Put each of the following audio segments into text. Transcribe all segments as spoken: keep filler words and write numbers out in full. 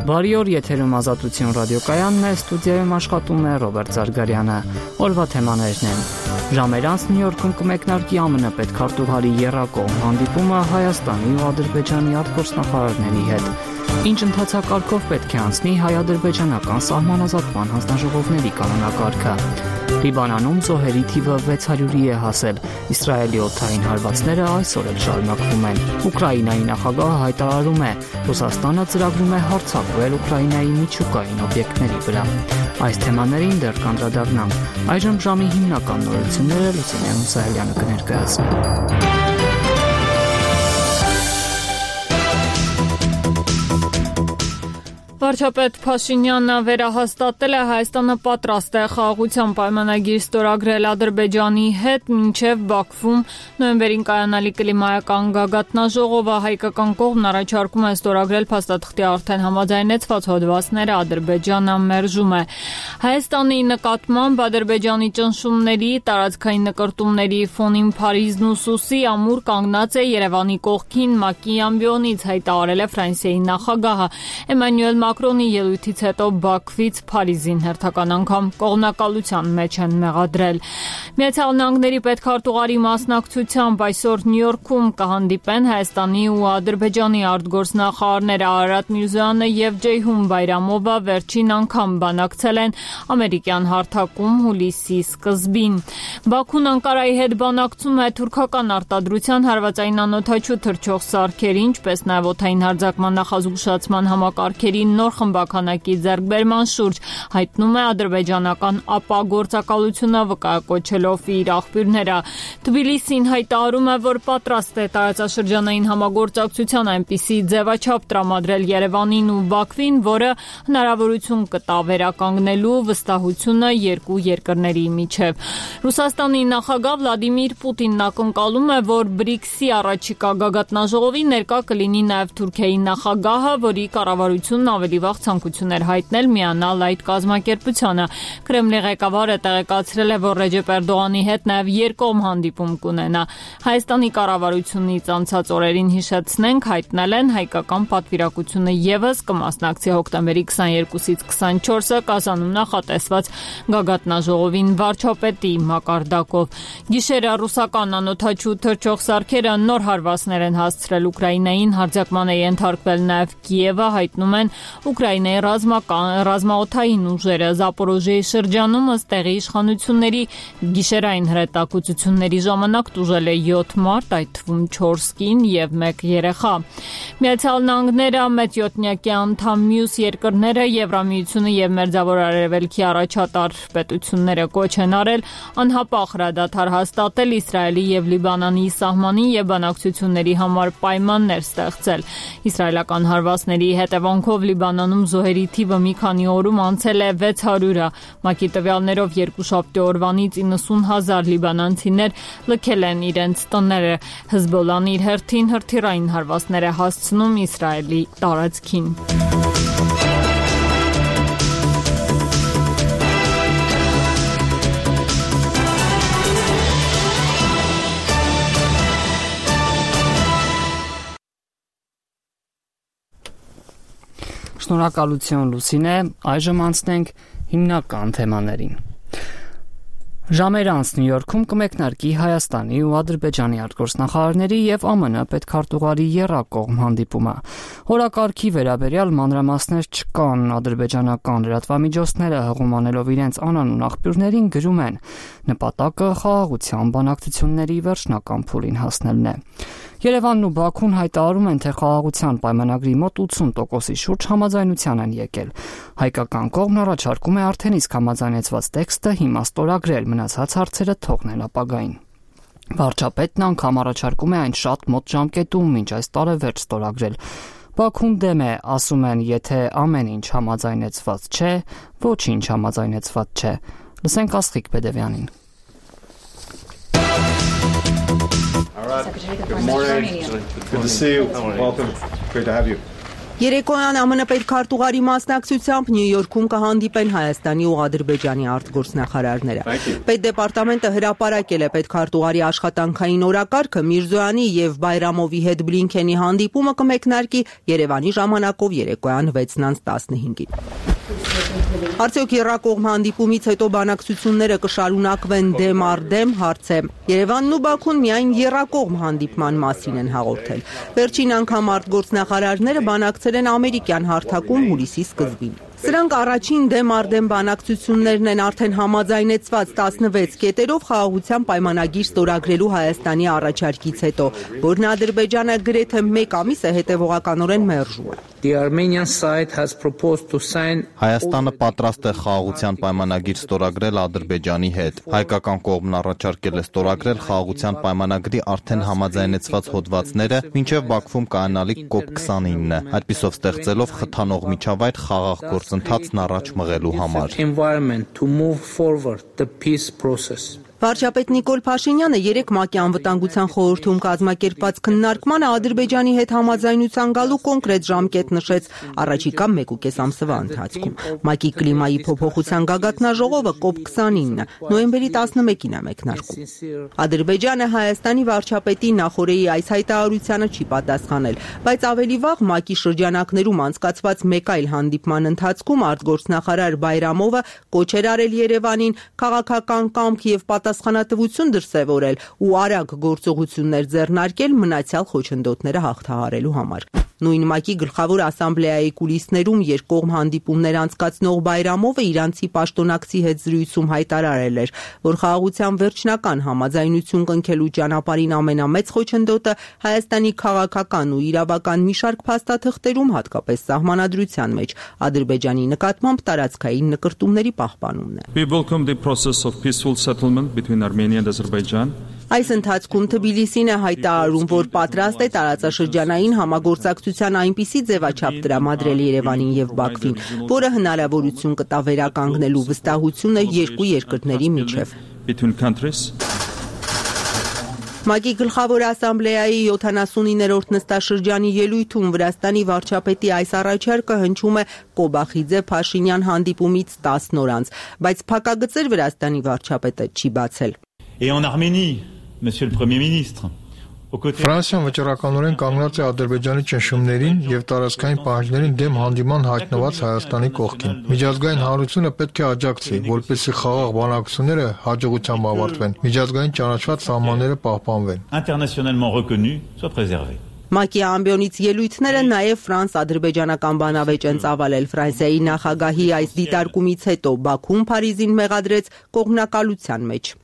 Բարի օր, եթերում Ազատություն ռադիոկայանն է, ստուդիայում աշխատում է Ռոբերտ Զարգարյանը։ Օրվա թեմաներն են. Ժամեր անց Նյու Յորքում կմեկնարկի ԱՄՆ պետքարտուղարի եռակողմ հանդիպումը Հայաստանի ու Ադրբեջանի արտգործնախարարների հետ։ Ինչ ընթացակարգով պետք է անցնի հայ-ադրբեջանական սահմանազատման հանձնաժողովների կանոնակարգը։ Լիբանանում զոհերի թիվը վեց հարյուրի է հասել։ Իսրայելի օդային հարվածները այսօր էլ շարունակվում են։ Ուկրաինայի նախագահը հայտարարում է, Ռուսաստանը ծրագրում է հարձակվել Ուկրաինայի միջուկային օբյեկտների վրա։ Այս թեմաներին դեռ կանդրադառնանք։ Այժմ ժամի հիմնական նորությունները Լուսինե Մուսայելյանը կներկայացնի։ Վարչապետ Փաշինյանը վերահաստատել է Հայաստանը պատրաստ է խաղաղության պայմանագիր ստորագրել Ադրբեջանի հետ, մինչև Բաքվում նոյեմբերին կայանալի կլիմայական գագաթնաժողովը հայկական կողմն առաջարկում է ստորագրել փաստաթղթի արդեն համաձայնեցված հոդվածները, Ադրբեջանը մերժում է։ Հայաստանի նկատմամբ Ադրբեջանի ճնշումների, տարածքային նկրտումների ֆոնին Փարիզն ու Սուսի ամուր կանգնած է Երևանի կողքին, ՄԱԿ-ի ամբիոնից հայտարարել է Ֆրանսիայի նախագահը։ Էմանուել Մակրոնի ելույթից հետո Բաքվից Փարիզին հերթական անգամ կողմնակալության մեջ են մեղադրել։ Միացյալ Նահանգների պետքարտուղարի մասնակցությամբ այսօր Նյու Յորքում կհանդիպեն Հայաստանի ու Ադրբեջանի արտգործնախարարները Արարատ Միրզոյանը եւ Ջեյհուն Բայրամովը վերջին անգամ բանակցել են ամերիկյան հարթակում հուլիսի սկզբին։ Բաքուն Անկարայի հետ բանակցում է թուրքական արտադրության հարվածային անօդաչու թռչող սարքերի, ինչպես նաեւ օդային հարձակման նախազգուշացման համակարգերի նոր խմբականակի ձեռքբերման շուրջ, հայտնում է ադրբեջանական ԱՊԱ գործակալությունը վկայակոչելով իր աղբյուրները։ Թբիլիսին հայտարարում է, որ պատրաստ է տարածաշրջանային համագործակցության այնպիսի ձևաչափ տրամադրել Երևանին ու Բաքվին, որը հնարավորություն կտա վերականգնելու վստահությունը երկու երկրների միջև։ Ռուսաստանի նախագահ Վլադիմիր Պուտինն ակնկալում է, որ բրիքսի առաջիկա գագաթնաժողովի ներկա կլինի նաև Թուրքիայի նախագահը, որի կառավարությունն ավելի վաղ ցանկություն էր հայտնել միանալ այդ կազմակերպությանը։ Կրեմլի ղեկավարը տեղեկացրել է, որ Ռեջեփ Էրդողանի հետ նաև երկկողմ հանդիպում կունենա։ Հայաստանի կառավարությունից անցած օրերին հիշեցնենք հայտնել են հայկական պատվիրակությունը եւս կմասնակցի հոկտեմբերի քսաներկուսից քսանչորսը Կազանում նախատեսված գագաթնաժողովին վարչապետի մակարդակով։ Գիշերը ռուսական անօդաչու թռչող սարքերը նոր հարվածներ են հասցրել Ուկրաինային, հարձակման է ենթարկվել նաև Կիևը, հայտնում են Ուկրաինայի ռազմական ռազմաօդային ուժերը։ Զապորոժիեի շրջանում ըստ տեղի իշխանությունների գիշերային հրետակոծությունների ժամանակ տուժել է յոթ մարդ, այդ թվում չորս կին եւ մեկ երեխա։ Միացյալ Նահանգները, մեծյոթնյակի անդամ մյուս երկրները, Եվրամիությունը եւ Մերձավոր Արևելքի առաջատար պետությունները կոչ են արել անհապաղ հրադադար հաստատել Իսրայելի եւ Լիբանանի սահմանին եւ բանակցությունների համար պայմաններ ստեղծել։ Իսրայելական հարվածների հետևանքով Լիբանանում զոհերի թիվը մի քանի օրում անցել է վեց հարյուրը։ ՄԱԿ-ի տվյալներով երկուշաբթի օրվանից իննսուն հազար լիբանանցիներ լքել են իրենց տները։ Հեզբոլլան իր հերթին հրթիռային հարվածներ է հասցնում Իսրայելի տարածքին։ Շնորհակալություն Լուսինե, այժմ անցնենք հիմնական թեմաներին։ Ժամեր անց Նյու Յորքում կմեկնարկի Հայաստանի ու Ադրբեջանի արտգործնախարարների եւ ԱՄՆ պետքարտուղարի եռակողմ հանդիպումը։ Հորակարգի վերաբերյալ մանրամասներ չկան, ադրբեջանական լրատվամիջոցները հղումանելով իրենց անանուն աղբյուրներին գրում են. նպատակը խաղաղության բանակցությունների վերջնական փուլին հասնելն է։ Երևանն ու Բաքուն հայտարարում են, թե խաղաղության պայմանագրի մոտ ութսուն տոկոսի շուրջ համաձայնության են եկել։ Հայկական կողմն առաջարկում է արդեն իսկ համաձայնեցված տեքստը հիմա ստորագրել, մնացած հարցերը թողնել ապագային։ Վարչապետն անգամ առաջարկում է այն շատ մոտ ժամկետում, մինչ այս տարեվերջ ստորագրել։ Բաքուն դեմ է, ասում են, եթե ամեն ինչ համաձայնեցված չէ, ոչինչ համաձայնեցված չէ։ Լսենք Աստղիկ Բեդևյանին։ All right. Good morning. Good to see you. Welcome. Great to have you. Երեկոյան ԱՄՆ պետքարտուղարի մասնակցությամբ Նյու Յորքում կհանդիպեն Հայաստանի ու Ադրբեջանի արտգործնախարարները։ Պետդեպարտամենտը հրապարակել է պետքարտուղարի աշխատանքային օրակարգը, Միրզոյանի եւ Բայրամովի հետ Բլինքենի հանդիպումը կմեկնարկի Երևանի ժամանակով երեկոյան վեցն անց տասնհինգին։ Արդյոք եռակողմ հանդիպումից հետո բանակցությունները կշարունակվեն դեմ առ դեմ, հարց է։ Երևանն ու Բաքուն միայն եռակողմ հանդիպման մասին են հաղորդել։ Վերջին անգամ արտգործնախարարները բանակցել են ամերիկյան հարթակում հուլիսի սկզբին։ Սրանք առաջին դեմ առ դեմ բանակցություններն են արդեն համաձայնեցված տասնվեց կետերով խաղաղության պայմանագիր ստորագրելու Հայաստանի առաջարկից հետո, որն Ադրբեջանը գրեթե մեկ ամիս է հետևողականորեն մերժում է։ Հայաստանը պատրաստ է խաղաղության պայմանագիր ստորագրել Ադրբեջանի հետ։ Հայկական կողմն առաջարկել է ստորագրել խաղաղության պայմանագրի արդեն համաձայնեցված հոդվածները մինչև Բաքվում կայանալիք կոպ քսանինը, այդպիսով ստեղծելով խթանող միջավայր խաղաղ գործընթացն առաջ մղելու համար։ Վարչապետ Նիկոլ Փաշինյանը երեկ ՄԱԿ-ի անվտանգության խորհրդում կազմակերպված քննարկմանը Ադրբեջանի հետ համաձայնության գալու կոնկրետ ժամկետ նշեց առաջիկա մեկուկես ամսվա ընթացքում։ ՄԱԿ-ի կլիմայի փոփոխության գագաթնաժողովը կոպ քսանինը նոյեմբերի տասնմեկին է մեկնարկում։ Ադրբեջանը Հայաստանի վարչապետի նախորդի այս հայտարարությանը չի պատասխանել, բայց ավելի վաղ ՄԱԿ-ի շրջանակներում անցկացված մեկ այլ հանդիպման ընթացքում արտգործնախարար Բայրամովը կոչ էր արել Երևանին քաղաքական կամք եւ պատասխանատվություն դրսևորել ու արագ գործողություններ ձեռնարկել մնացյալ խոչընդոտները հաղթահարելու համար։ Նույն ՄԱԿ-ի գլխավոր ասամբլեայի կուլիսներում երկկողմ հանդիպումներ անցկացնող Բայրամովը իրանցի պաշտոնակցի հետ զրույցում հայտարարել էր, որ խաղաղության վերջնական համաձայնություն կնքելու ճանապարհին ամենամեծ խոչընդոտը Հայաստանի քաղաքական ու իրավական մի շարք փաստաթղթերում, հատկապես սահմանադրության մեջ, Ադրբեջանի նկատմամբ տարածքային նկրտումների պահպանումն է։ We welcome the process of peaceful settlement between Armenia and Azerbaijan. Այս ընթացքում Թբիլիսին է հայտարարում, որ պատրաստ է տարածաշրջանային համագործակցության այնպիսի ձևաչափ տրամադրել Երևանին եւ Բաքվին, որը հնարավորություն կտա վերականգնելու վստահությունը երկու երկրների միջև։ ՄԱԿ-ի գլխավոր ասամբլեայի յոթանասունիններորդ նստաշրջանի ելույթում Վրաստանի վարչապետի այս առաջարկը հնչում է Կոբախիձե Փաշինյան հանդիպումից տասն օր անց, բայց փակագծեր Վրաստանի վարչապետը չի բացել։ Et en Arménie, Monsieur le Premier ministre, Ֆրանսիան վճռականորեն կանգնած է Ադրբեջանի ճնշումներին եւ տարածքային պահանջներին դեմ հանդիման հայտնված Հայաստանի կողքին։ Միջազգային հանրությունը պետք է աջակցի, որպեսզի խաղաղ բանակցությունները հաջողությամբ ավարտվեն, միջազգային ճանաչված սահմանները պահպանվեն։ Internationalement reconnu soit préservé. ՄԱԿ-ի ամբիոնից ելույթները նաև ֆրանս-ադրբեջանական բանավեճ են ծավալել։ Ֆրանսիայի նախագահի այս դիտարկումից հետո Բաքուն Փարիզին մեղադրեց կողմնակալության մեջ։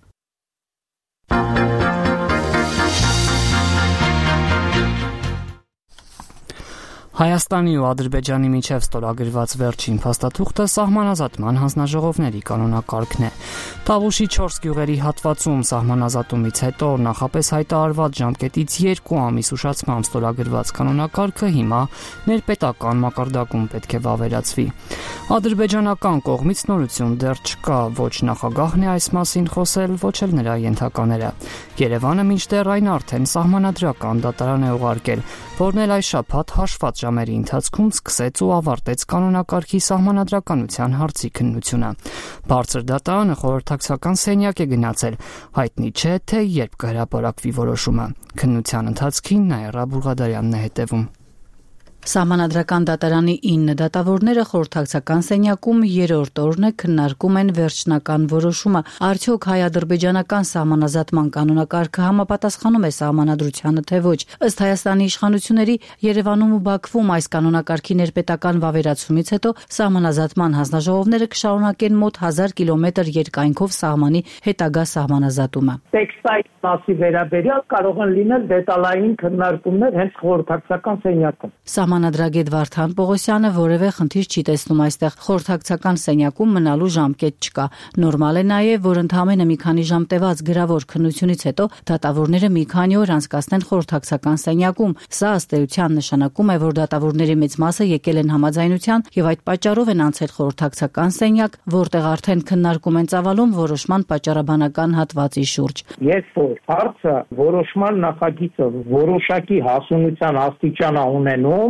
Հայաստանի ու Ադրբեջանի միջև ստորագրված վերջին փաստաթուղթը սահմանազատման հանձնաժողովների կանոնակարգն է։ Տավուշի չորս գյուղերի հատվածում սահմանազատումից հետո նախապես հայտարարված ժամկետից երկու ամիս ուշացմամբ ստորագրված կանոնակարգը հիմա ներպետական մակարդակում պետք է վավերացվի։ Ադրբեջանական կողմից նորություն դեռ չկա, ոչ նախագահն է այս մասին խոսել, ոչ էլ նրա ենթակաները։ Երևանը մինչդեռ այն արդեն սահմանադրական դատարան է ուղարկել, որն էլ այս շաբաթ հաշված ժամերի ընթացքում սկսեց ու ավարտեց կանոնակարգի սահմանադրականության հարցի քննությունը։ Բարձր դատարանը խորհրդակցական սենյակ է գնացել, հայտնի չէ, թե երբ կհրապարակվի որոշումը։ Քննության ընթացքին Նաիրա Բուղադարյանն է հետևում։ Սահմանադրական դատարանի ինը դատավորները խորհրդակցական սենյակում երրորդ օրն է քննարկում են վերջնական որոշումը, արդյոք հայ-ադրբեջանական սահմանազատման կանոնակարգը համապատասխանում է սահմանադրությանը, թե ոչ։ Ըստ Հայաստանի իշխանությունների Երևանում ու Բաքվում այս կանոնակարգի ներպետական վավերացումից հետո սահմանազատման հանձնաժողովները կշարունակեն մոտ հազար կիլոմետր երկայնքով սահմանի հետագա սահմանազատումը։ Տեքստային մասի վերաբերյալ կարող են լինել դետալային քննարկումներ հենց խորհրդակցական սենյակում։ Սահմանադրագետ Վարդան Պողոսյանը որևէ խնդիր չի տեսնում այստեղ, խորհրդակցական սենյակում մնալու ժամկետ չկա։ Նորմալ է նաև, որ ընդամենը մի քանի ժամ տևած գրավոր քննությունից հետո դատավորները մի քանի օր անցկացնեն խորհրդակցական սենյակում։ Սա ըստ էության նշանակում է, որ դատավորների մեծ մասը եկել են համաձայնության եւ այդ պատճառով են անցել խորհրդակցական սենյակ, որտեղ արդեն քննարկում են ծավալում որոշման պատճառաբանական հատվածի շուրջ։ Երբ որ հարցը որոշման նախագիծը որոշակի հասունության աստիճան ունենում,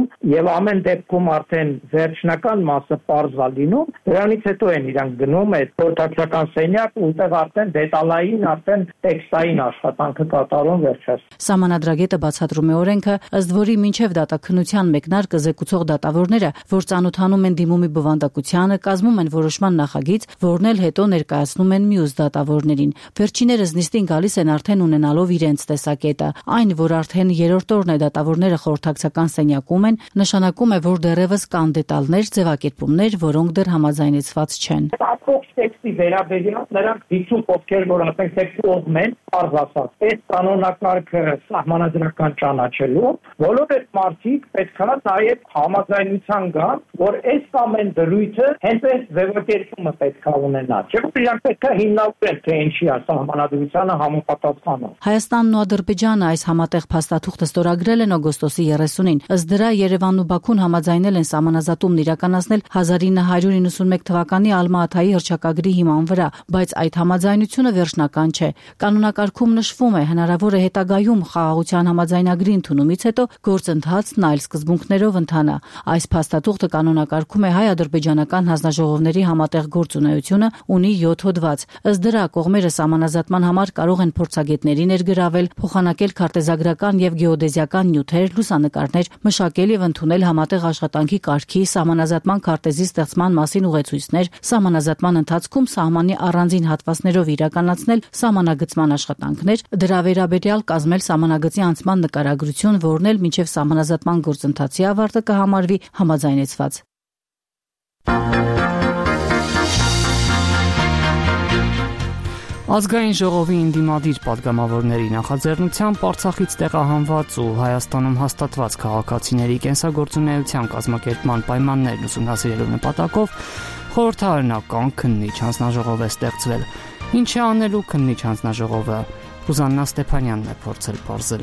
եւ ամեն դեպքում արդեն վերջնական մասը պարզվա լինում, դրանից հետո են իրանք գնում այդ խորհրդակցական սենյակ, որտեղ արդեն դետալային, արդեն տեքստային աշխատանքը կատարում վերջաս։ Սահմանադրագետը բացատրում է օրենքը, ըստ որի մինչև դատաքննության մեկնարկը զեկուցող դատավորները, որ ծանոթանում են դիմումի բովանդակությանը, կազմում են որոշման նախագիծ, որն էլ հետո ներկայացնում են մյուս դատավորներին։ Վերջիններս նիստին գալիս են արդեն ունենալով իրենց տեսակետը։ Այն, որ արդեն երրորդ օրն է դատավորները խորհրդակցական սենյակում են, նշանակում է, որ դեռևս կան դետալներ, ձևակերպումներ, որոնք դեռ համաձայնեցված չեն։ Ապօրինի տեքստի վերաբերյալ նրանք դիցում ովքեր որ ասենք տեքստի ողմեն, բարձ ասած, այս կանոնակարգը սահմանադրական ճանաչելու, բոլոր այդ մարդիկ պետք է նաև համաձայնության գան, որ այս կամ այն դրույթը հենց այս ձևակերպումը պետք է ունենա։ Չէ՞ որ իրանք պետք է հիմնավորեն, թե ինչի է սահմանադրությանը համապատասխանում։ Հայաստանն ու Ադրբեջանը այս համատեղ փաստաթուղթը ստորագրել են օգոստոսի երեսունին։ Ըստ դրա Երևանն ու Բաքուն համաձայնել են սահմանազատումն իրականացնել հազար ինը հարյուր նվաթ թվականի Ալմա-Աթայի հռչակագրի հիման վրա, բայց այդ համաձայնությունը վերջնական չէ։ Կանոնակարգում նշվում է, հնարավոր է հետագայում խաղաղության համաձայնագրի ընդունումից հետո գործընթացն այլ սկզբունքներով ընթանա։ Այս փաստաթուղթը կանոնակարգում է հայ-ադրբեջանական հանձնաժողովների համատեղ գործունեությունը, ունի յոթ հոդված։ Ըստ դրա կողմերը սահմանազատման համար կարող են փորձագետների ներգրավել, փոխանակել քարտեզագրական եւ գեոդեզիական նյութեր, լուսանկարներ, մշակել եւ ընդունել համատեղ աշխատանքի կարգի, սահմանազատման քարտեզի ստեղծման մասին ուղեցույցներ, սահմանազատման ընթացքում սահմանի առանձին հատվածներով իրականացնել սահմանագծման աշխատանքներ, դրա վերաբերյալ կազմել սահմանագծի անցման նկարագրություն, որն էլ մինչև սահմանազատման գործընթացի ավարտը կհամարվի համաձայնեցված։ Ազգային ժողովի ընդդիմադիր падգամավորների նախաձեռնությամբ Արցախից տեղահանված ու Հայաստանում հաստատված քաղաքացիների կենսագործունեության կազմակերպման պայմաններն ուսումնասիրելու նպատակով խորհրդարանական քննիչ հանձնաժողով է ստեղծվել։ Ինչ է անելու քննիչ հանձնաժողովը, Ռուզաննա Ստեփանյանն է փորձել բարձել։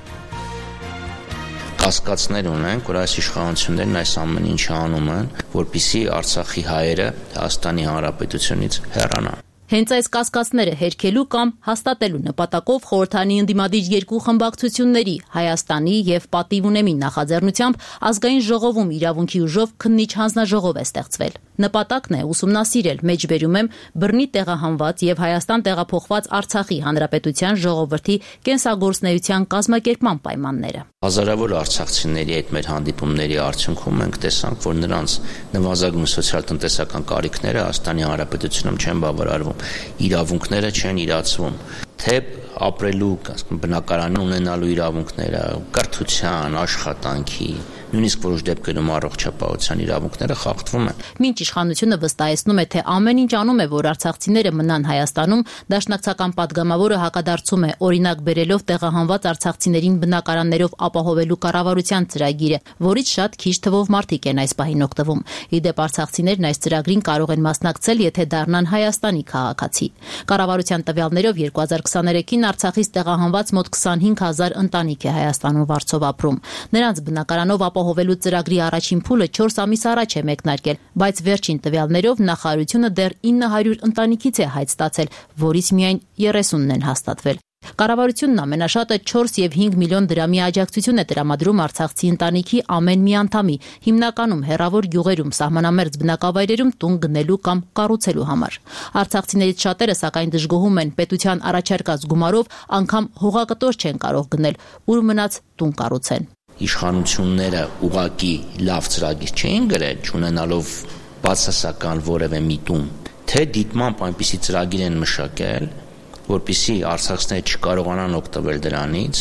Կասկածներ ունենք, որ այս իշխանություններն այս ամեն ինչը անում են, որպեսզի Արցախի հայերը Հայաստանի Հանրապետությունից հեռանան։ Հենց այս կասկածները հերքելու կամ հաստատելու նպատակով խորհրդարանի ընդդիմադիր երկու խմբակցությունների Հայաստանի եւ Պատիվ ունեմի նախաձեռնությամբ ազգային ժողովում իրավունքի ուժով քննիչ հանձնաժողով է ստեղծվել։ Նպատակն է ուսումնասիրել մեջբերում եմ բռնի տեղահանված եւ Հայաստան տեղափոխված Արցախի Հանրապետության ժողովրդի կենսագործնեության կազմակերպման պայմանները։ Հազարավոր արցախցիների այդ մեր հանդիպումների արդյունքում մենք տեսանք, որ նրանց նվազագույն սոցիալ-տնտեսական կարիքները Հայաստանի Հանրապետությունում չեն բավարարվում, իրավունքները չեն իրացվում, թե ապրելու, ասենք, բնակարան ունենալու իրավունքները, կրթության, աշխատանքի, նույնիսկ որոշ դեպքերում առողջապահության իրավունքները խախտվում են։ Մինչ իշխանությունը վստահեցնում է, թե ամեն ինչ անում է, որ արցախցիները մնան Հայաստանում, դաշնակցական падգամավորը հակադարձում է, օրինակ բերելով տեղահանված արցախցիներին բնակարաններով ապահովելու կառավարության ծրագիրը, որից շատ քիչ թվով մարդիկ են այս պահին օգտվում։ Իդեպ արցախցիներն այս ծրագրին կարող են մասնակցել, եթե դառնան Հայաստանի քաղաքացի։ Կառավարության տվյալներով երկու հազար քսաներեքին Արցախից տեղահանված մոտ քսանհինգ հազար ընտանիք է Հայաստանում վարձով ապրում։ Նրանց բնակարանով ապահովելու ծրագրի առաջին փուլը չորս ամիս առաջ է մեկնարկել, բայց վերջին տվյալներով նախարարությունը դեռ ինը հարյուր ընտանիքից է հայտ ստացել, որից միայն երեսունն են հաստատվել։ Կառավարությունն ամենաշատը չորս եւ հինգ միլիոն դրամի աջակցություն է տրամադրում արցախցի ընտանիքի ամեն մի անդամի, հիմնականում հեռավոր գյուղերում, սահմանամերձ բնակավայրերում տուն գնելու կամ կառուցելու համար։ Արցախցիներից շատերը սակայն դժգոհում են պետության առաջարկած գումարով անգամ հողակտոր չեն կարող գնել, ուր մնաց տուն կառուցեն։ Իշխանությունները ուղակի լավ ծրագիր չէին գրել, չունենալով բացասական որևէ միտում, թե դիտմամբ այնպիսի ծրագիր են մշակել, որպեսզի արցախցիները չկարողանան օգտվել դրանից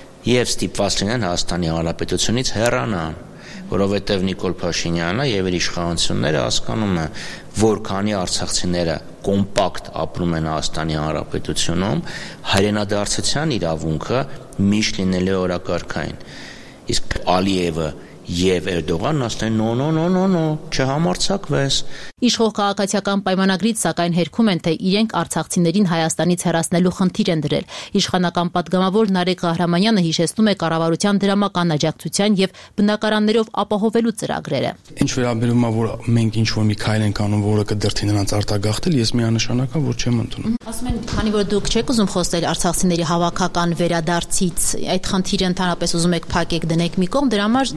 եւ ստիպված լինեն Հայաստանի Հանրապետությունից հեռանան, որովհետեւ Նիկոլ Փաշինյանը եւ իր իշխանությունները հասկանում են, որ քանի արցախցիները կոմպակտ ապրում են Հայաստանի Հանրապետությունում, հայրենադարձության իրավունքը միշտ լինելու է օրակարգային։ Իսկ Ալիևը եւ Էրդողանն ասել են նո նո նո նո նո չհամարձակվես։ Իշխող քաղաքացիական պայմանագրից սակայն հերքում են, թե իրենք արցախցիներին Հայաստանից հեռացնելու խնդիր են դրել։ Իշխանական падգամավոր Նարեկ Ղահրամանյանը հիշեցնում է կառավարության դրամական աջակցության եւ բնակարաններով ապահովելու ծրագրերը։ Ինչ վերաբերում է, որ մենք ինչ որ մի քայլ ենք անում, որը կդրթի նրանց արտագաղթել, ես միանշանական որ չեմ ընդունում։ Ասում են, քանի որ դուք չեք ուզում խոսել արցախցիների հավաքական վերադարձից, այդ խնդիրը ընդհանրապես ուզում եք փակեք դնեք մի կողմ, դրա համար ձեռնտու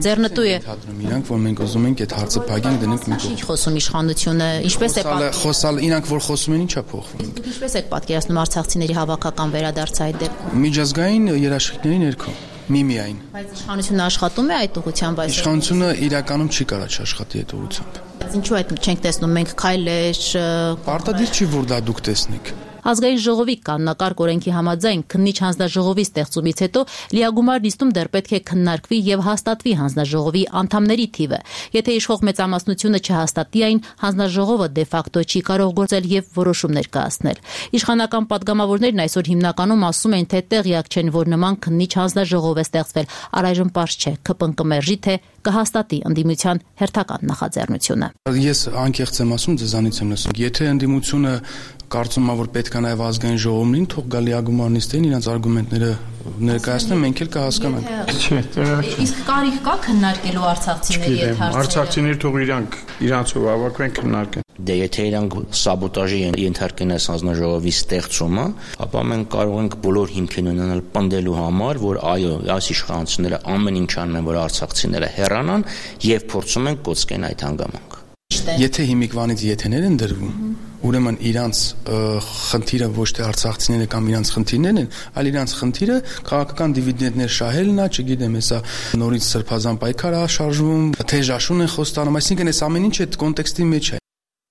Ինչու է։ Իրանք որ մենք ուզում ենք այդ հարցը փակենք դնենք մի կողմ։ Ինչ խոսում իշխանությունը, ինչպես է խոսալ, իրանք որ խոսում են, ինչա փոխվում։ Ինչպես է պատկերացնում արցախցիների հավաքական վերադարձը այդ դեպքում։ Միջազգային երաշխիքների ներքո։ Միմիայն։ Բայց իշխանությունը աշխատում է այդ ուղղությամբ այս։ Իշխանությունը իրականում չի կարող աշխատի այդ ուղղությամբ։ Բայց ինչու այդ չենք տեսնում մենք քայլեր։ Պարտադիր չի որ դա դուք տեսնեք։ Ազգային ժողովի կանոնակարգ օրենքի համաձայն քննիչ հանձնաժողովի ստեղծումից հետո լիագումար նիստում դեռ պետք է քննարկվի եւ հաստատվի հանձնաժողովի անդամների թիվը։ Եթե իշխող մեծամասնությունը չհաստատի այն, հանձնաժողովը դե ֆակտո չի կարող գործել եւ որոշումներ կայացնել։ Իշխանական падգամավորներն այսօր հիմնականում ասում են, թե տեղյակ չեն, որ նման քննիչ հանձնաժողով է ստեղծվել։ Առայժմ պարզ չէ, ԿՊ-ն կմերժի, թե կհաստատի ընդդիմության հերթական նախաձեռնությունը։ Ես անկեղծ եմ ասում, ձեզանից եմ լսում։ Եթե ընդդիմությունը կարծում եմ, որ պետք է նաև ազգային ժողովն լինի, թող գալի ագումար նիստերին իրանց արգումենտները ներկայացնեն, մենք էլ կհասկանանք։ Չէ, տեղակ չէ։ Իսկ կարիք կա քննարկելու արցախցիների հետ հարցերը։ Արցախցիները թող իրանք իրանցով հավաքվեն քննարկեն։ Դե եթե իրանք սաբոտաժի ենթարկեն այս հանձնաժողովի ստեղծումը, ապա մենք կարող ենք բոլոր հիմքեր ունենալ պնդելու համար, որ այո, այս իշխանությունները ամեն ինչ անում են, որ արցախցիները հեռանան եւ փորձում են կոծկեն այդ հանգամանքը։ Եթե հիմիկվանից եթեներ են դրվում, ուրեմն իրանց խնդիրը ոչ թե արցախցիները կամ իրանց խնդիրներն են, այլ իրանց խնդիրը քաղաքական դիվիդենդներ շահելն է, չգիտեմ, հեսա նորից սրբազան պայքար է շարժվում, թեժաշուն են խոստանում, այսինքն այս ամեն ինչ այդ կոնտեքստի մեջ է։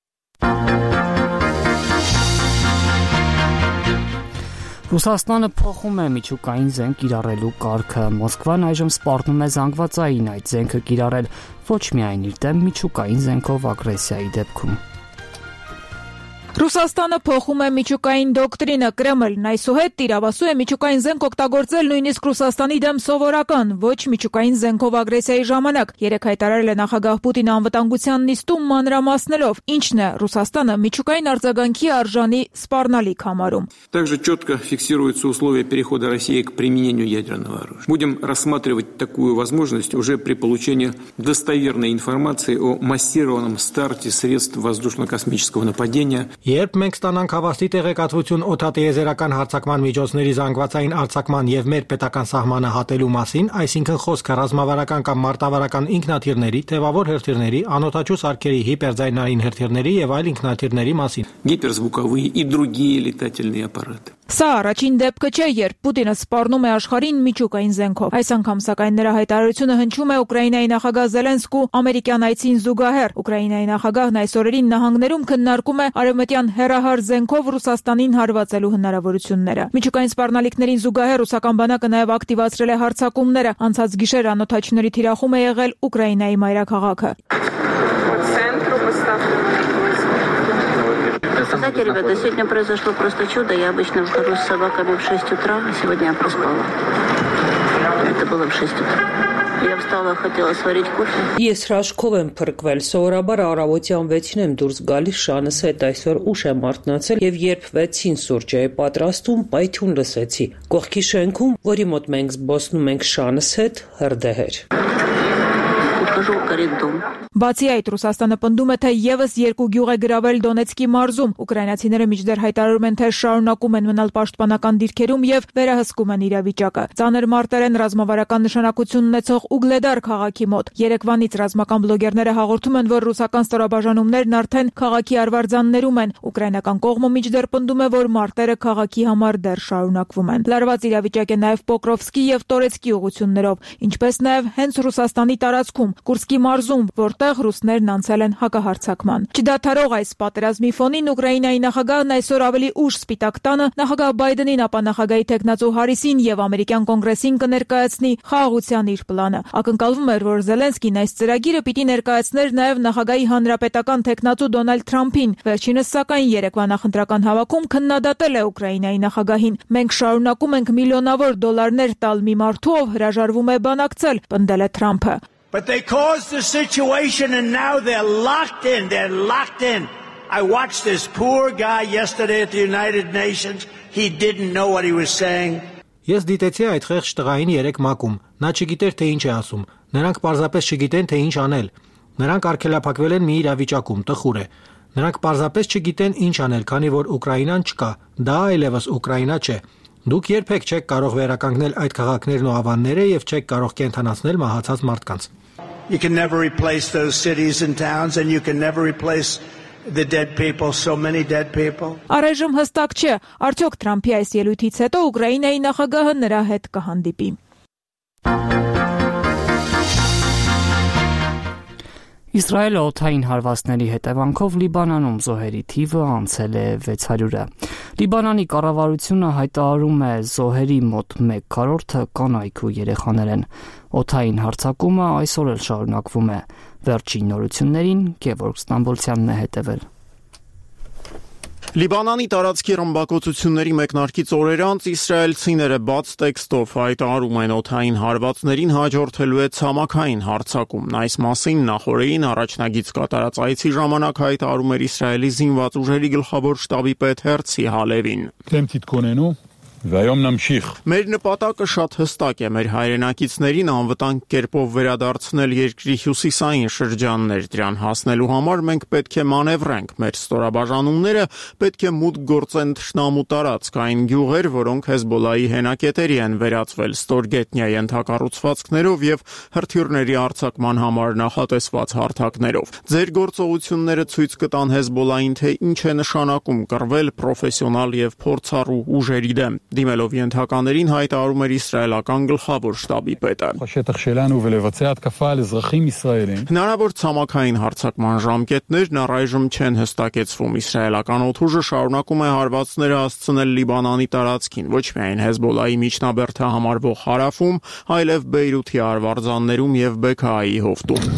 Ռուսաստանը փոխում է միջուկային զենք կիրառելու կարգը։ Մոսկվան այժմ սպառնում է զանգվածային այդ զենքը կիրառել ոչ միայն իր դեմ միջուկային զենքով ագրեսիայի դեպքում։ Ռուսաստանը փոխում է միջուկային դոկտրինը, Կրեմլն այսուհետ տիրավասու է միջուկային զենք օգտագործել նույնիսկ Ռուսաստանի դեմ սովորական, ոչ միջուկային զենքով ագրեսիայի ժամանակ։ Երեկ հայտարարել է նախագահ Պուտինը անվտանգության նիստում մանրամասնելով, ինչն է Ռուսաստանը միջուկային արձագանքի արժանի սպառնալիք համարում։ Также четко фиксируются условия перехода России к применению ядерного оружия. Будем рассматривать такую возможность уже при получении достоверной информации о массированном старте средств воздушно-космического нападения. Երբ մենք ստանանք հավաստի տեղեկատվություն օդատիեզերական հարձակման միջոցների զանգվածային արձակման եւ մեր պետական սահմանը հատելու մասին, այսինքն խոսքը ռազմավարական կամ մարտավարական ինքնաթիռների, թևավոր հրթիռների, անօդաչու սարքերի, հիպերձայնային հրթիռների եւ այլ ինքնաթիռների մասին։ Гиперзвуковые и другие летательные аппараты. Սա առաջին դեպքը չէ, երբ Պուտինը սպառնում է աշխարհին միջուկային զենքով։ Այս անգամ սակայն նրա հայտարարությունը հնչում է Ուկրաինայի նախագահ Զելենսկու ամերիկյան այցին զուգահեռ։ Ուկրաինայի նախագահն այս օրերին նահանգներում քննարկում է արևմտյան հեռահար զենքով Ռուսաստանին հարվածելու հնարավորությունները։ Միջուկային սպառնալիքներին զուգահեռ ռուսական բանակը նաև ակտիվացրել է հարձակումները։ Անցած գիշեր անօդաչիների թիրախում է եղել Ուկրաինայի մայրաքաղաքը։ Знаете, ребята, сегодня произошло просто чудо. Я обычно вхожу с собаками в шесть утра, а сегодня я проспала. Это было в шесть утра. Я встала, хотела сварить кофе. Ես հրաշքով եմ փրկվել, սովորաբար առավոտյան վեցին եմ դուրս գալիս շանս հետ, այսօր ուշ եմ արթնացել եւ երբ վեցին սուրճ էի պատրաստում, պայթյուն լսեցի։ Կողքի շենքում, որի մոտ մենք զբոսնում ենք շանս հետ, հրդեհեր։ Բացի այդ, Ռուսաստանը պնդում է, թե եւս երկու գյուղ է գրավել Դոնեցկի մարզում։ Ուկրաինացիները մինչդեռ հայտարարում են, թե շարունակում են մնալ պաշտպանական դիրքերում եւ վերահսկում են իրավիճակը։ Ծանր մարտերեն ռազմավարական նշանակություն ունեցող Ուգլեդար քաղաքի մոտ երեկվանից ռազմական բլոգերները հաղորդում են, որ ռուսական ստորաբաժանումներն արդեն քաղաքի արվարձաններում են։ Ուկրաինական կողմը մինչդեռ պնդում է, որ մարտերը քաղաքի համար դեռ շարունակվում են։ Լարված իրավիճակ է նաեւ Պոկրովսկի եւ Տորեցկի ուղություններով, ինչպես նաեւ հենց Ռուսաստանի տարածքում Կուրսկի մարզում, որտեղ ռուսներն անցել են հակահարձակման։ Չդադարող այս պատերազմի ֆոնին Ուկրաինայի նախագահն այսօր ավելի ուշ Սպիտակ տանը նախագահ Բայդենին, ապա նախագահի թեկնածու Հարիսին եւ ամերիկյան կոնգրեսին կներկայացնի խաղաղության իր պլանը։ Ակնկալվում էր, որ Զելենսկին այս ծրագիրը պիտի ներկայացներ նաեւ նախագահի հանրապետական թեկնածու Դոնալդ Թրամփին։ Վերջինս սակայն երեկվա նախընտրական հավաքում քննադատել է Ուկրաինայի նախագահին։ Մենք շարունակում ենք միլիոնավոր դոլարներ տալ մի մարդու, ով հրաժարվում է բանակցել, պնդել է Թրամփը։ But they caused the situation and now they're locked in. They're locked in. I watched this poor guy yesterday at the United Nations. He didn't know what he was saying. Ես դիտեցի այդ խեղճ տղային երեք մակում։ Նա չգիտեր թե ինչ է ասում։ Նրանք պարզապես չգիտեն թե ինչ անել։ Նրանք արգելափակվել են մի իրավիճակում, տխուր է։ Նրանք պարզապես չգիտեն ինչ անել, քանի որ Ուկրաինան չկա։ Դա այլևս Ուկրաինա չէ։ Դուք երբեք չեք կարող վերականգնել այդ քաղաքներն ու ավանները եւ չեք կարող կենթանացնել մահացած մարդկանց։ You can never replace those cities and towns, and you can never replace the dead people, so many dead people. Առայժմ հստակ չէ, արդյոք Թրամփի այս ելույթից հետո Ուկրաինայի նախագահը նրա հետ կհանդիպի։ Իսրայելը օդային հարվածների հետևանքով Լիբանանում զոհերի թիվը անցել է վեց հարյուրը։ Լիբանանի կառավարությունը հայտարարում է զոհերի մոտ մեկ քառորդը կանայք ու երեխաներ են։ Օդային հարձակումը այսօր էլ շարունակվում է։ Վերջին նորություններին Գևորգ Ստամբոլցյանն է հետևել։ Լիբանանի տարածքի ռմբակոծությունների մեկնարկից օրեր անց իսրայելցիները բաց տեքստով հայտարարում են օդային հարվածներին հաջորդելու է ցամաքային հարձակումն։ Այս մասին նախորդին առաջնագիծ կատարած այցի ժամանակ հայտարարում էր Իսրայելի զինված ուժերի գլխավոր շտաբի պետ Հերցի Հալևին։ Մեր նպատակը շատ հստակ է, մեր հայրենակիցներին անվտանգ կերպով վերադարձնել երկրի հյուսիսային շրջաններ, դրան հասնելու համար մենք պետք է մանևրենք, մեր ստորաբաժանումները պետք է մուտք գործեն թշնամու տարածք, այն գյուղեր, որոնք Հեզբոլայի հենակետերի են վերածվել ստորգետնյա ենթակառուցվածքներով եւ հրթիռների արձակման համար նախատեսված հարթակներով։ Ձեր գործողությունները ցույց կտան Հեզբոլային, թե ինչ է նշանակում կռվել պրոֆեսիոնալ եւ փորձառու ուժերի դեմ։ Դիմելով ենթականերին հայտարարում էր իսրայելական գլխավոր շտաբի պետը։ Հնարավոր ցամաքային հարձակման ժամկետներն առայժմ չեն հստակեցվում։ Իսրայելական օդուժը շարունակում է հարվածները հասցնել Լիբանանի տարածքին, ոչ միայն Հեզբոլայի միջնաբերդը համարվող Հարավում, այլև Բեյրութի արվարձաններում եւ Բեքայի հովտում։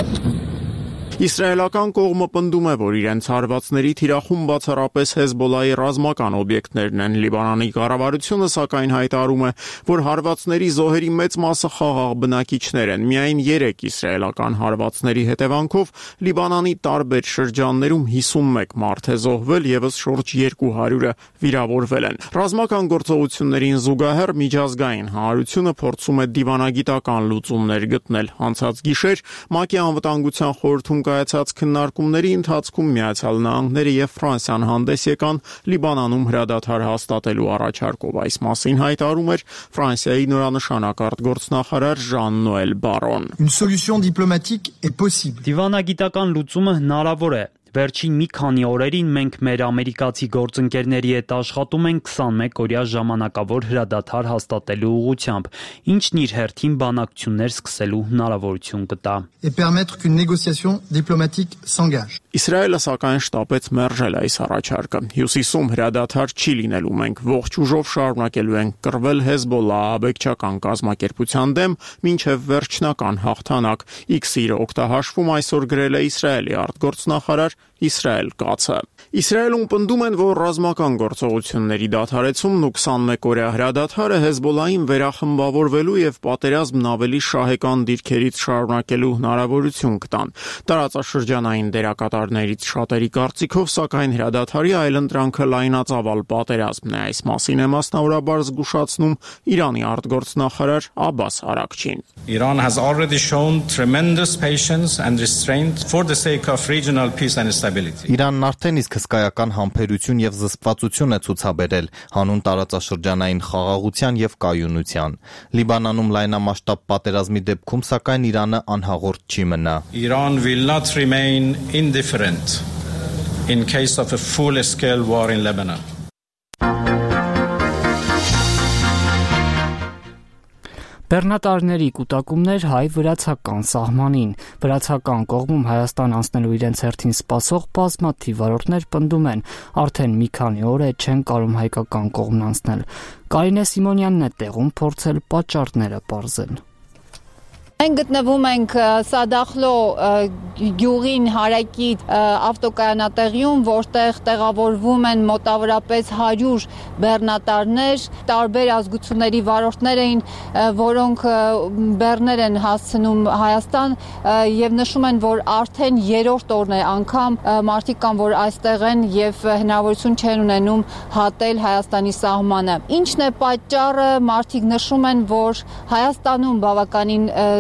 Իսրայելական կողմը պնդում է, որ իրենց հարվածների թիրախում բացառապես Հեզբոլայի ռազմական օբյեկտներն են։ Լիբանանի կառավարությունը սակայն հայտարարում է, որ հարվածների զոհերի մեծ մասը խաղաղ բնակիչներ են։ Միայն երեք իսրայելական հարվածների հետևանքով Լիբանանի տարբեր շրջաններում հիսունմեկ մարդ է զոհվել, եւս շուրջ երկու հարյուրը վիրավորվել են։ Ռազմական գործողություններին զուգահեռ միջազգային հանրությունը փորձում է դիվանագիտական լուծումներ գտնել։ Անցած գիշեր ՄԱԿ-ի անվտանգության խորհրդում կայացած քննարկումների ընթացքում Միացյալ Նահանգները եւ Ֆրանսիան հանդես եկան Լիբանանում հրադադար հաստատելու առաջարկով։ Այս մասին հայտարարում էր Ֆրանսիայի նորանշանակ արտգործնախարար Ժան-Նոել Բարոն։ Une solution diplomatique est possible. Դիվանագիտական լուծումը հնարավոր է։ Վերջին մի քանի օրերին մենք մեր ամերիկացի գործընկերների հետ աշխատում ենք քսանմեկ օրյա ժամանակավոր հրադադար հաստատելու ուղղությամբ, ինչն իր հերթին բանակցություններ սկսելու հնարավորություն կտա։ Et permettre qu'une négociation diplomatique s'engage. Իսրայելը սակայն շտապեց մերժել այս առաջարկը։ Հյուսիսում հրադադար չի լինելու, մենք ողջ ուժով շարունակելու ենք կռվել Հեզբոլա աբեկչական կազմակերպության դեմ, մինչև վերջնական հաղթանակ։ X-ի օգտահաշվում այսօր գրել է Իսրայելի արտգործնախարար Իսրայել Կացը։ Իսրայելում պնդում են, որ ռազմական գործողությունների դադարեցումն ու քսանմեկ օրյա հրադադարը Հեզբոլային վերախմբավորվելու եւ պատերազմն ավելի շահեկան դիրքերից շարունակելու հնարավորություն կտան։ Տարածաշրջանային դերակատարներից շատերի կարծիքով, սակայն հրադադարի այլընտրանքը լայնածավալ պատերազմն է։ Այս մասին է մասնավորաբար զգուշացնում Իրանի արտգործնախարար Աբբաս Արաքչին։ Iran has already shown tremendous patience and restraint for the sake of regional peace and stability. Իրանն արդեն իսկ հսկայական համբերություն եւ զսպվածություն է ցուցաբերել հանուն տարածաշրջանային խաղաղության եւ կայունության։ Լիբանանում լայնամասշտաբ պատերազմի դեպքում սակայն Իրանը անհաղորդ չի մնա։ Iran will not remain indifferent in case of a full-scale war in Lebanon. Բեռնատարների կուտակումներ հայ-վրացական սահմանին։ Վրացական կողմում Հայաստան անցնելու իրենց հերթին սպասող բազմաթիվ վարորդներ պնդում են, արդեն մի քանի օր է չեն կարում հայկական կողմն անցնել։ Կարինե Սիմոնյանն է տեղում փորձել պատճառները պարզել։ Մենք գտնվում ենք Սադախլո գյուղին հարակի ավտոկայանատեղիում, որտեղ տեղավորվում են մոտավորապես հարյուր բեռնատարներ, տարբեր ազգությունների վարորդներ էին, որոնք բեռներ են հասցնում Հայաստան եւ նշում են, որ արդեն երրորդ օրն է անգամ մարդիկ կան, որ այստեղ են եւ հնարավորություն չեն ունենում հատել Հայաստանի սահմանը։ Ինչն է պատճառը, մարդիկ նշում են, որ Հայաստանում բավականին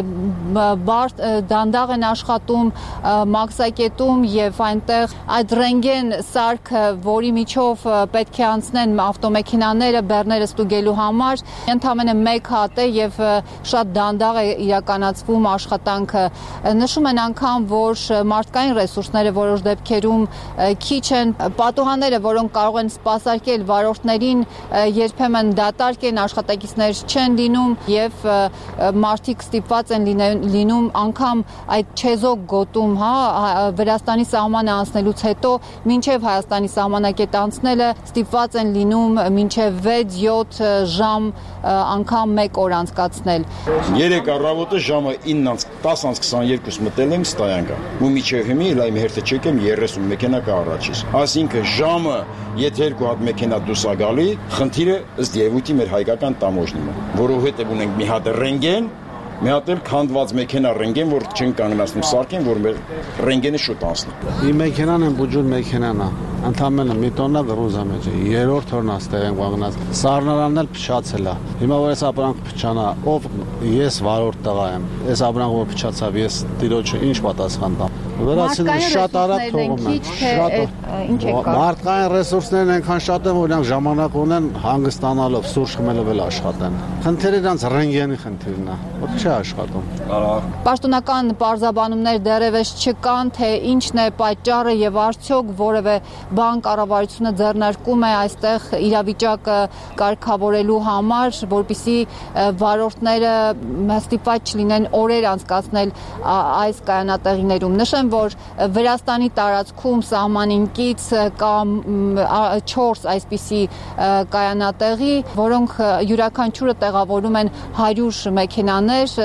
բարդ դանդաղ են աշխատում մաքսակետում եւ այնտեղ այդ ռենտգեն սարքը, որի միջով պետք է անցնեն ավտոմեքենաները բեռները ստուգելու համար, ընդամենը մեկ հատ է եւ շատ դանդաղ է իրականացվում աշխատանքը։ Նշում են անգամ, որ մարդկային ռեսուրսները որոշ դեպքերում քիչ են, պատուհանները, որոնք կարող են սպասարկել վարորդներին, երբեմն դատարկ են, աշխատակիցներ չեն լինում եւ մարդիկ ստիպված են լինում անգամ այդ չեզոք գոտում, հա, Վրաստանի սահմանը անցնելուց հետո մինչև Հայաստանի սահմանակետ անցնելը ստիպված են լինում մինչև վեց-յոթ ժամ անգամ մեկ օր անցկացնել։ Երեկ առավոտը ժամը ինը տասը քսաներկու մտել եմ ստայանքա։ Ու միջև հիմի լայմ հերթը չեկեմ երեսուն մեքենա կա առաջից։ Այսինքն ժամը եթե երկու հատ մեքենա դուրս է գալի, խնդիրը ըստ երևույթի մեր հայկական տամոժնին է, որովհետև ունենք մի հատ ռենտգեն, մի հատ էլ քանդված մեքենա ռենտգեն, որ չեն կանգնացնում սարքեն, որ մեր ռենտգենը շուտ անցնի։ Ի մեքենան են բուջուր մեքենան է, ընդամենը մի տոննա գրուզ է մեջ, երրորդ օրն է ստեղ են կանգնած։ Սառնարանն էլ փչացել է։ Հիմա որ այս ապրանքը փչանա, ով ես վարորդ տղա եմ։ Այս ապրանքը որ փչացավ, ես տիրոջը ինչ պատասխան տամ։ Վերացին շատ արագ թողում են։ Շատ մարդկային ռեսուրսներն այնքան շատ են, որ նրանք ժամանակ ունեն հանգստանալով, սուրճ խմելով էլ աշխատեն։ Խնդիրը նրանց ռենտգենի խնդիրն է, որ չի աշխատում։ Պաշտոնական պարզաբանումներ դեռևս չկան, թե ինչն է պատճառը եւ արդյոք որևէ բան կառավարությունը ձեռնարկում է այստեղ իրավիճակը կարգավորելու համար, որպեսզի վարորդները ստիպված չլինեն օրեր անցկացնել այս կայանատեղիներում։ Նշեմ, որ Վրաստանի տարածքում սահմանին կից կա չորս այսպիսի կայանատեղի, որոնք յուրաքանչյուրը տեղավորում են հարյուր մեքենաներ։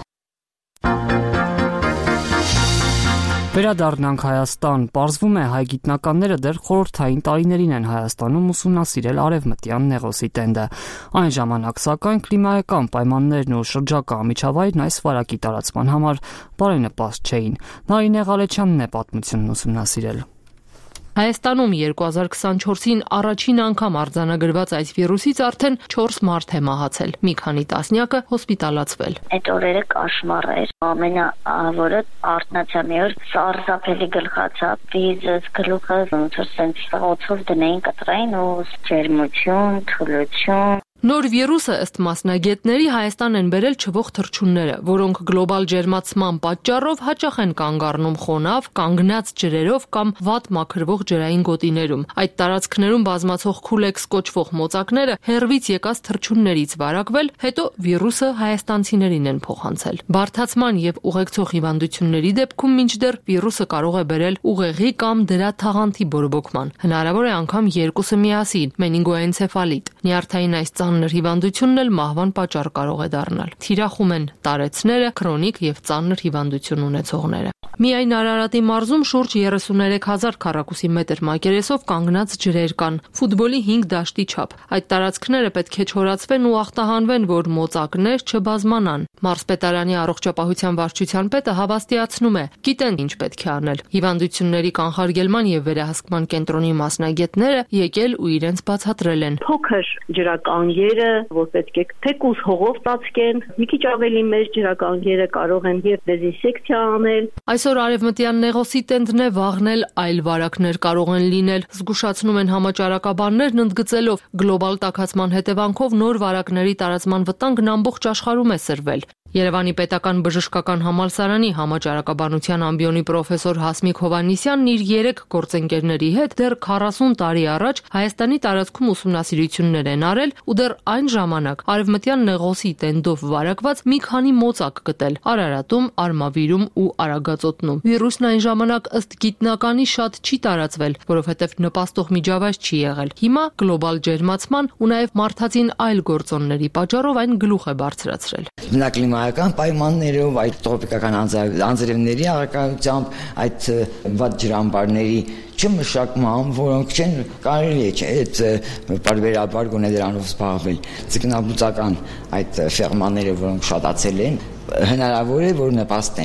Վերադառնանք Հայաստան, պարզվում է հայ գիտնականները դեռ խորհրդային տարիներին են Հայաստանում ուսումնասիրել արևմտյան Նեղոսի տենդը։ Այն ժամանակ սակայն կլիմայական պայմաններն ու շրջակա միջավայրն այս վարակի տարածման համար բարենպաստ չէին։ Նարինե Ղալեչյանն է պատմությունն ուսումնասիրել։ Հայաստանում երկու հազար քսանչորսին առաջին անգամ արձանագրված այս վիրուսից արդեն չորս մարդ է մահացել, մի քանի տասնյակը հոսպիտալացվել։ Այդ օրերը կաշմար էր, ամենավորը արթնացա մի օր, սարսափելի գլխացավ, վիզս, գլուխը ոնց որ սենց օծով դնեին կտրային ու ջերմություն, թուլություն։ Նոր վիրուսը ըստ մասնագետների Հայաստան են բերել չվող թռչունները, որոնք գլոբալ ջերմացման պատճառով հաճախ են կանգ առնում խոնավ, կանգնած ջրերով կամ վատ մաքրվող ջրային գոտիներում։ Այդ տարածքներում բազմացող քուլեքս կոչվող մոծակները հեռվից եկած թռչուններից վարակվել, հետո վիրուսը հայաստանցիներին են փոխանցել։ Բարդացման եւ ուղեկցող հիվանդությունների դեպքում մինչդեռ վիրուսը կարող է բերել ուղեղի կամ դրա թաղանթի բորբոքման։ Հնարավոր է անգամ երկուսը միասին՝ մենինգոենցեֆալիտ։ Նյարդային այս ծանր հիվանդությունն էլ մահվան պատճառ կարող է դառնալ։ Թիրախում են տարեցները, քրոնիկ եւ ծանր հիվանդություն ունեցողները։ Միայն Արարատի մարզում շուրջ երեսուներեք հազար քառակուսի մետր մակերեսով կանգնած ջրեր կան, ֆուտբոլի հինգ դաշտի չափ։ Այդ տարածքները պետք է չորացվեն ու ախտահանվեն, որ մոծակներ չբազմանան։ Մարզպետարանի առողջապահության վարչության պետը հավաստիացնում է, գիտեն ինչ պետք է անել։ Հիվանդությունների կանխարգելման եւ վերահսկման կենտրոնի մասնագետները եկել ու իրենց բացատրել են։ Փոքր ջրականգերը, որ պետք է թեկուզ հողով ծածկեն, մի քիչ ավելի մեծ ջրականգերը կարող են եւ դեզինսեկցիա անել։ Այսօր արևմտյան Նեղոսի տենդն է, վաղն էլ այլ վարակներ կարող են լինել։ Զգուշացնում են համաճարակաբաններն ընդգծելով, գլոբալ տաքացման հետևանքով նոր վարակների տարածման վտանգն ամբողջ աշխարհում է սրվել։ Երևանի պետական բժշկական համալսարանի համաճարակաբանության ամբիոնի պրոֆեսոր Հասմիկ Հովհաննիսյանն իր երեք գործընկերների հետ դեռ քառասուն տարի առաջ Հայաստանի տարածքում ուսումնասիրություններ են արել ու դեռ այն ժամանակ արևմտյան Նեղոսի տենդով վարակված մի քանի մոծակ գտել Արարատում, Արմավիրում ու Արագածոտնում։ Վիրուսն այն ժամանակ ըստ գիտնականի շատ չի տարածվել, որովհետև նպաստող միջավայր չի եղել։ Հիմա գլոբալ ջերմացման ու նաև մարդածին այլ գործոնների պատճառով այն գլուխ է բարձրացրել։ Կլիմայական պայմաններով, այդ տրոպիկական անձրևների առակայությամբ, այդ վատ ջրամբարների չմշակման, որոնք չեն կարելի է այդ բարբերաբար գոնե դրանով զբաղվել։ Ձկնաբուծական այդ ֆերմաները, որոնք շատացել են, հնարավոր է որ նպաստեն։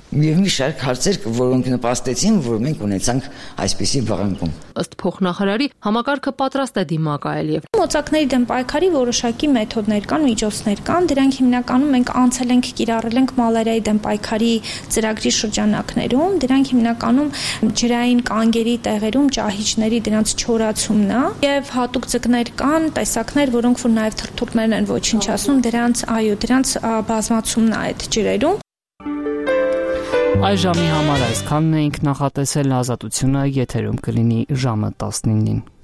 Եվ մի շարք հարցեր, որոնք նպաստեցին, որ մենք ունեցանք այսպիսի վղանգում։ Ըստ փոխնախարարի, համակարգը պատրաստ է դիմակայել եւ մոծակների դեմ պայքարի որոշակի մեթոդներ կան, միջոցներ կան, դրանք հիմնականում մենք անցել ենք, կիրառել ենք մալարիայի դեմ պայքարի ծրագրի շրջանակներում, դրանք հիմնականում ջրային կանգերի տեղերում ճահիճների դրանց չորացումն է եւ հատուկ ձկներ կան, տեսակներ, որոնք որ նաեւ թրթուրներն են ոչնչացնում, դրանց այո, դրանց բազմացումն է այդ ջրերում։ Այս ժամի համար այսքանն էինք նախատեսել, ազատությունը եթերում կլինի ժամը տասնինին։